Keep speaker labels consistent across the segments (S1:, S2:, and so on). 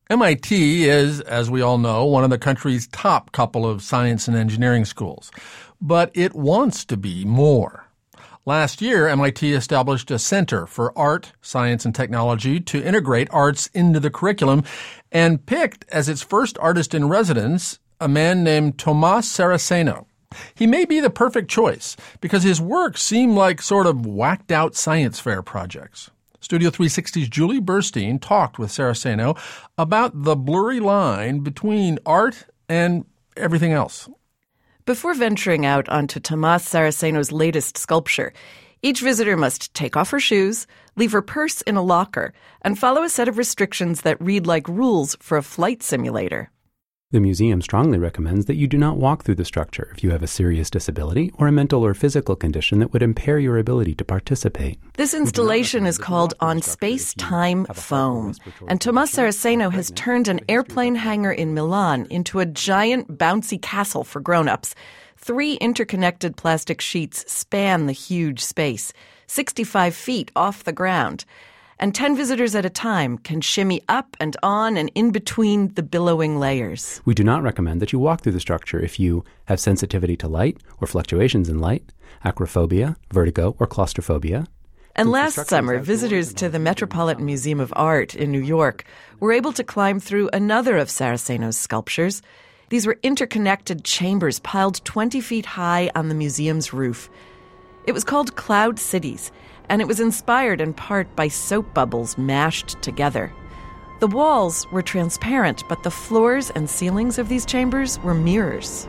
S1: MIT is, as we all know, one of the country's top couple of science and engineering schools. But it wants to be more. Last year, MIT established a Center for Art, Science, and Technology to integrate arts into the curriculum and picked as its first artist in residence a man named Tomas Saraceno. He may be the perfect choice because his work seemed like sort of whacked-out science fair projects. Studio 360's Julie Burstein talked with Saraceno about the blurry line between art and everything else.
S2: Before venturing out onto Tomas Saraceno's latest sculpture, each visitor must take off her shoes, leave her purse in a locker, and follow a set of restrictions that read like rules for a flight simulator.
S3: The museum strongly recommends that you do not walk through the structure if you have a serious disability or a mental or physical condition that would impair your ability to participate.
S2: This installation is called On Space-Time Foam, and Tomas Saraceno has turned an airplane hangar in Milan into a giant bouncy castle for grown-ups. 3 interconnected plastic sheets span the huge space, 65 feet off the ground. And 10 visitors at a time can shimmy up and on and in between the billowing layers.
S3: We do not recommend that you walk through the structure if you have sensitivity to light or fluctuations in light, acrophobia, vertigo, or claustrophobia.
S2: And last summer, visitors to the Metropolitan Museum of Art in New York were able to climb through another of Saraceno's sculptures. These were interconnected chambers piled 20 feet high on the museum's roof. It was called Cloud Cities, and it was inspired in part by soap bubbles mashed together. The walls were transparent, but the floors and ceilings of these chambers were mirrors.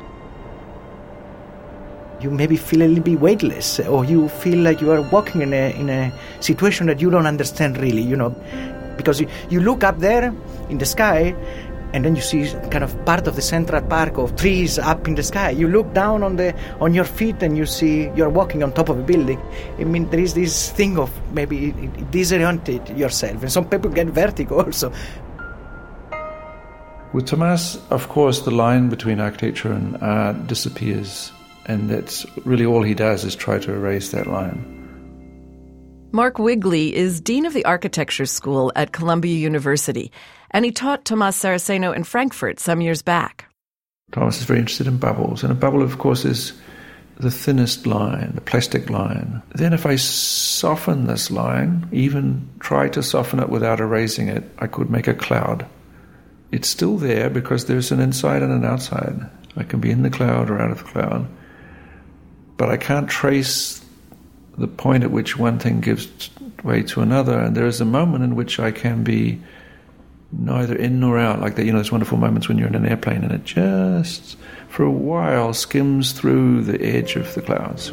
S4: You maybe feel a little bit weightless, or you feel like you are walking in a situation that you don't understand really, because you look up there in the sky, and then you see kind of part of the Central Park of trees up in the sky. You look down on your feet and you see you're walking on top of a building. I mean, there is this thing of maybe disoriented yourself, and some people get vertigo also.
S5: With Tomas, of course, the line between architecture and art disappears, and that's really all he does is try to erase that line.
S2: Mark Wigley is Dean of the Architecture School at Columbia University, and he taught Tomas Saraceno in Frankfurt some years back.
S5: Tomas is very interested in bubbles, and a bubble, of course, is the thinnest line, the plastic line. Then if I soften this line, even try to soften it without erasing it, I could make a cloud. It's still there because there's an inside and an outside. I can be in the cloud or out of the cloud, but I can't trace the point at which one thing gives way to another, and there is a moment in which I can be neither in nor out, like that, those wonderful moments when you're in an airplane and it just, for a while, skims through the edge of the clouds.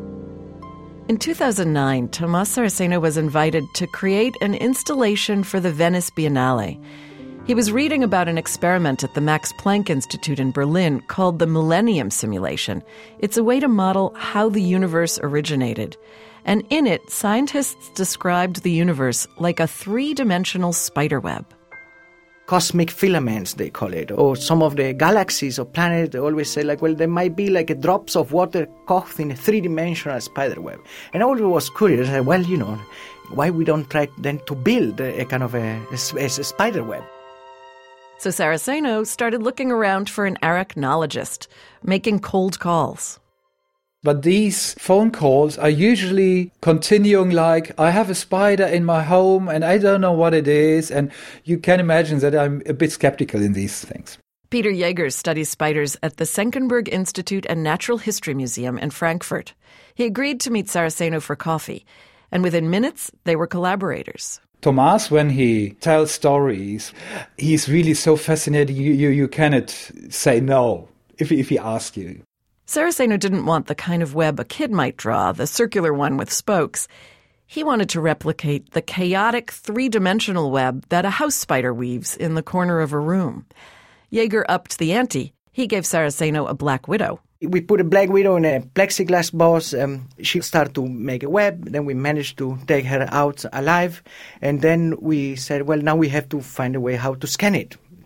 S2: In 2009, Tomas Saraceno was invited to create an installation for the Venice Biennale. He was reading about an experiment at the Max Planck Institute in Berlin called the Millennium Simulation. It's a way to model how the universe originated. And in it, scientists described the universe like a 3-dimensional spiderweb.
S4: Cosmic filaments, they call it. Or some of the galaxies or planets, they always say, there might be like drops of water caught in a 3-dimensional spiderweb. And I always was curious, why we don't try then to build a kind of a spiderweb?
S2: So Saraceno started looking around for an arachnologist, making cold calls.
S6: But these phone calls are usually continuing like, I have a spider in my home and I don't know what it is. And you can imagine that I'm a bit skeptical in these things.
S2: Peter Jaeger studies spiders at the Senckenberg Institute and Natural History Museum in Frankfurt. He agreed to meet Saraceno for coffee, and within minutes, they were collaborators.
S6: Tomas, when he tells stories, he's really so fascinating, you cannot say no if he asks you.
S2: Saraceno didn't want the kind of web a kid might draw, the circular one with spokes. He wanted to replicate the chaotic 3-dimensional web that a house spider weaves in the corner of a room. Jaeger upped the ante. He gave Saraceno a black widow.
S4: We put a black widow in a plexiglass box. She started to make a web. Then we managed to take her out alive. And then we said, now we have to find a way how to scan it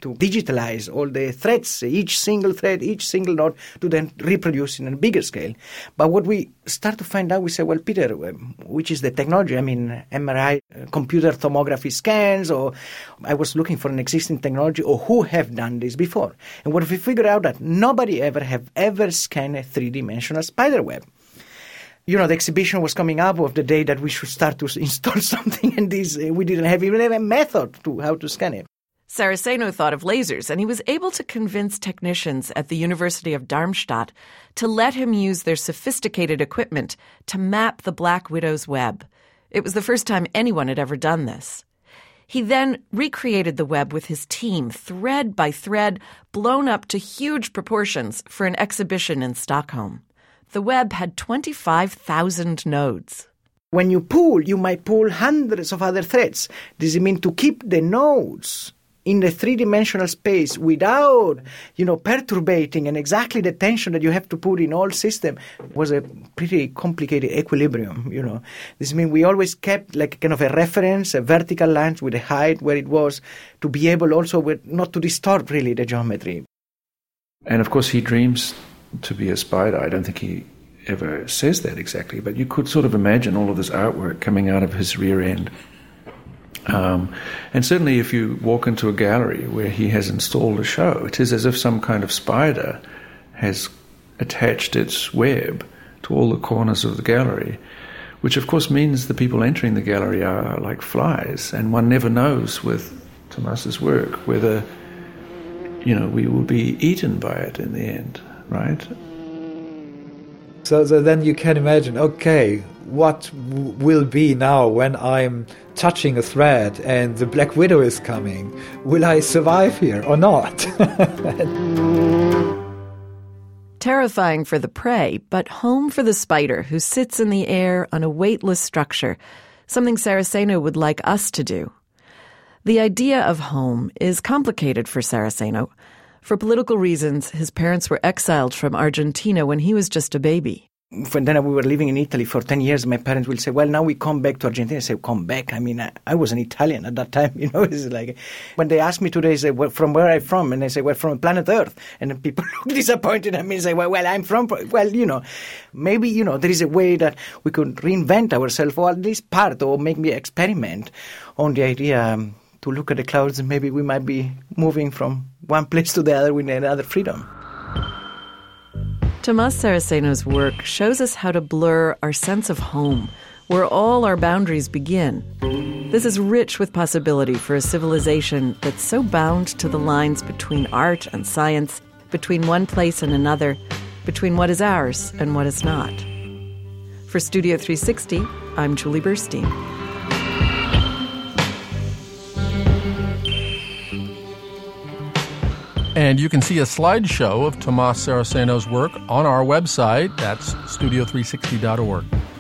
S4: to digitalize all the threads, each single thread, each single node, to then reproduce in a bigger scale. But what we start to find out, we say, well, Peter, which is the technology? I mean, MRI, computer tomography scans, or I was looking for an existing technology, or who have done this before? And what we figured out that nobody ever scanned a three-dimensional spider web. The exhibition was coming up of the day that we should start to install something, and we didn't have even a method to how to scan it.
S2: Saraceno thought of lasers, and he was able to convince technicians at the University of Darmstadt to let him use their sophisticated equipment to map the Black Widow's web. It was the first time anyone had ever done this. He then recreated the web with his team, thread by thread, blown up to huge proportions for an exhibition in Stockholm. The web had 25,000 nodes.
S4: When you pull, you might pull hundreds of other threads. Does it mean to keep the nodes in the three-dimensional space without, perturbating and exactly the tension that you have to put in all system was a pretty complicated equilibrium, This means we always kept like kind of a reference, a vertical line with a height where it was, to be able also not to distort really the geometry.
S5: And of course he dreams to be a spider. I don't think he ever says that exactly, but you could sort of imagine all of this artwork coming out of his rear end. And certainly if you walk into a gallery where he has installed a show, it is as if some kind of spider has attached its web to all the corners of the gallery, which of course means the people entering the gallery are like flies, and one never knows with Tomas's work whether, we will be eaten by it in the end, right?
S6: So then you can imagine, okay, what will be now when I'm touching a thread and the Black Widow is coming? Will I survive here or not?
S2: Terrifying for the prey, but home for the spider who sits in the air on a weightless structure, something Saraceno would like us to do. The idea of home is complicated for Saraceno. For political reasons, his parents were exiled from Argentina when he was just a baby.
S4: When then we were living in Italy for 10 years, my parents will say, well, now we come back to Argentina. I say, come back. I mean, I was an Italian at that time, It's like, when they ask me today, they say, well, from where I'm from? And I say, well, from planet Earth. And then people look disappointed at me and say, well, I'm from, maybe, there is a way that we could reinvent ourselves, or at least part, or make me experiment on the idea to look at the clouds, and maybe we might be moving from one place to the other with another freedom.
S2: Tomás Saraceno's work shows us how to blur our sense of home, where all our boundaries begin. This is rich with possibility for a civilization that's so bound to the lines between art and science, between one place and another, between what is ours and what is not. For Studio 360, I'm Julie Burstein.
S1: And you can see a slideshow of Tomás Saraceno's work on our website. That's studio360.org.